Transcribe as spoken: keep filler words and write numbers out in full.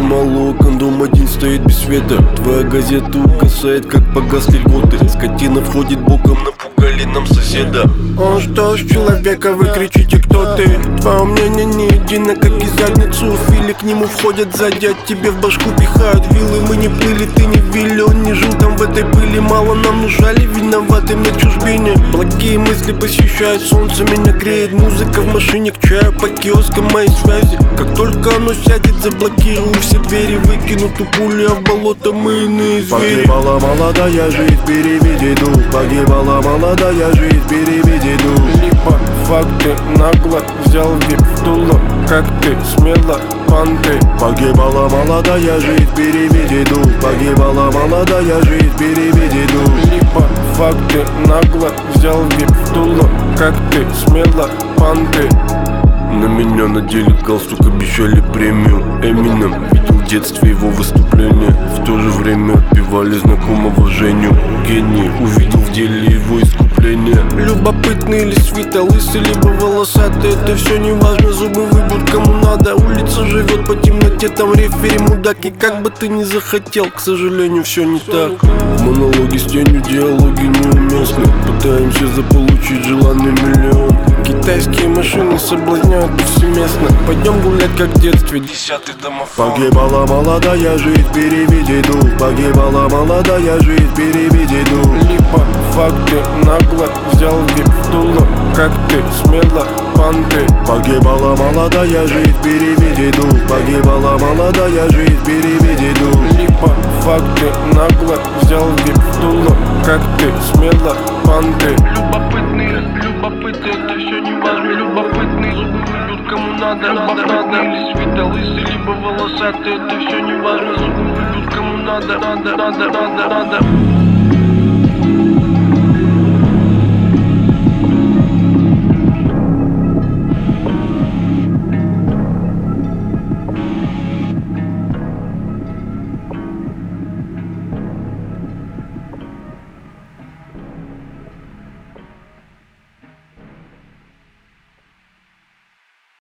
молокон, дом один стоит без света. Твоя газета угасает, как погасли льготы. Скотина входит боком, напугали нам соседа. Он что ж человека, вы кричите, кто ты? Твое мнение не едино, как и задницу. Фили к нему входят сзади, от тебе в башку пихают вилы. Мы не плыли, ты не вилли, он не жил там в этой пыли. Мало нам нужали, виноватым на чужбине. Благие мысли посещают, солнце меня греет. Музыка в машине к чаю, по киоскам моей связи. Как только оно сядет, заблокирую все двери. Выкину ту пулю, а в болото мы иные звери. Погибала молодая жизнь, переведи дух. Погибала молодая жизнь, переведи дух. Липа, факты, нагло взял вип в дуло. Как ты, смело, панты. Погибала молодая жизнь, переведи дух. Погибала молодая жизнь, переведи дух. Липа, факты, нагло взял вип в дуло. Как ты, смело, панты. На меня надели галстук, обещали премию. Эминем, видел в детстве его выступление. В то же время отпевали знакомого Женю. Гений, увидел в деле его искупление. Любопытный или свита, лысый либо волосатый, это все не важно, зубы выбьют кому надо. Улица живет по темноте, там рефери мудак. И как бы ты ни захотел, к сожалению, все не так. В монологе с тенью диалоги неуместны. Пытаемся заполучить желанный миллион. Китайские машины соблазняют повсеместно. Пойдем гулять, как в детстве, десятый домофон. Погибала молодая жизнь, переведи дух. Погибала молодая жизнь, переведи дух. Липа, факты, нагло взял вип в дуло. Как ты, смело, панты. Погибала молодая жизнь, переведи дух. Погибала молодая жизнь, переведи дух. Липа, факты, нагло взял вип в дуло. Как ты, смело, панты. Любопытный, любопытный, это все не важно. Любопытный, зубы выбьют кому надо. Любопытный или свита, лысый либо волосатый, это все не важно. Зубы выбьют кому надо, надо, надо, надо, надо.